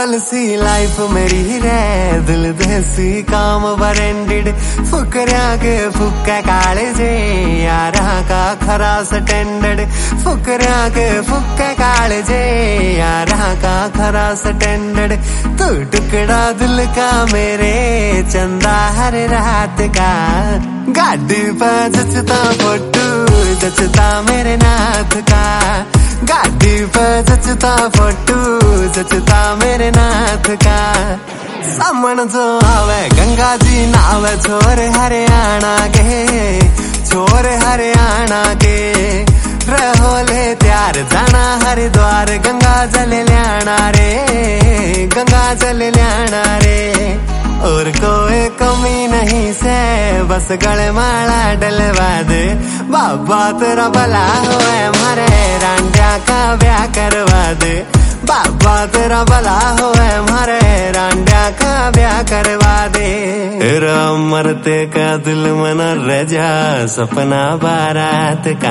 Normal सी life मेरी रे, दिल देसी काम ब्रांडेड, फुकरिया के फुक्का काले जे, यारा का खरा स्टैंडर्ड, फुकरिया के फुक्का काले जे, यारा का खरा स्टैंडर्ड। तू टुकड़ा दिल का मेरे, चंदा हर रात का, गाड़ी पर जचता फोटो, जचता मेरे नाथ का, गाड़ी पर जचता फोटो, जचता मेरे नाथ का। सामन जो आवे गंगा जी नावे, छोर हरियाणा के, छोर हरियाणा के, रहो ले त्यार जाना हरिद्वार, गंगा जल ल्याना रे, गंगा जल ल्याना रे। और कोई कमी नहीं से, बस गले माला डलवा दे, बाबा तेरा भला होए, मारे रांडिया का ब्याह करवा दे, बाबा तेरा भला होए, मारे रांडिया का ब्याह करवा दे। तेरा मरते का दिल मना रजा, सपना बारात का,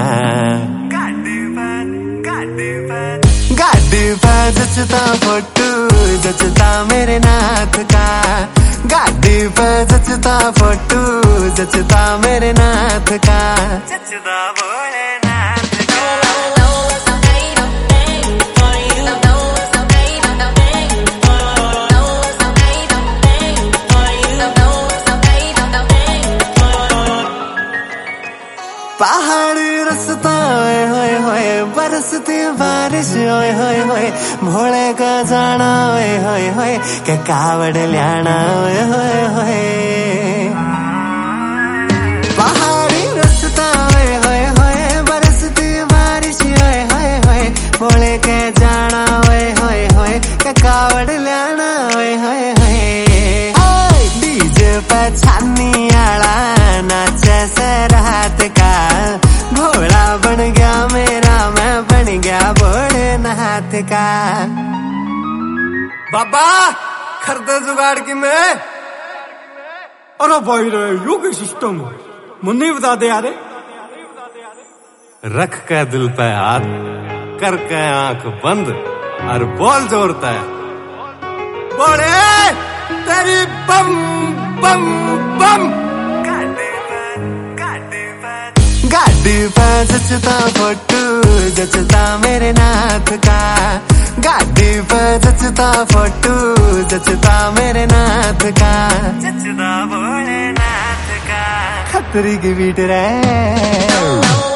गाड़ी पर जचता फोटो, जचता मेरे नाथ का, गाड़ी पर जचता फोटो, जचता मेरे नाथ का, जचता भोलेनाथ का। पहाड़ी रास्ता होए होए होए, बरसती बारिश होए होए होए, भोले का जाना होए होए होए, के कावड़ ल्याना होए होए होए। पहाड़ी रास्ता होए होए होए, बरसती बारिश होए होए होए, भोले के जाना होए होए होए, के कावड़ ल्याना होए होए होए। डीजे पे छानी आला नाचे से रात का, भोला बन गया मेरा, मैं बन गया भोलेनाथ का। बाबा खरदे जुगाड़ की मैं, अरे भाई रे यो के सिस्टम मुझे नहीं बता दे यारे। रख के दिल पे हाथ, करके आंख बंद, और बोल जोरता है, बोले तेरी बम बम बम। गाड़ी पर जचता फोटो, जचता मेरे नाथ का, गाड़ी पर जचता फोटो, जचता मेरे नाथ का, जचता भोलेनाथ का। खतरी की बीट रे।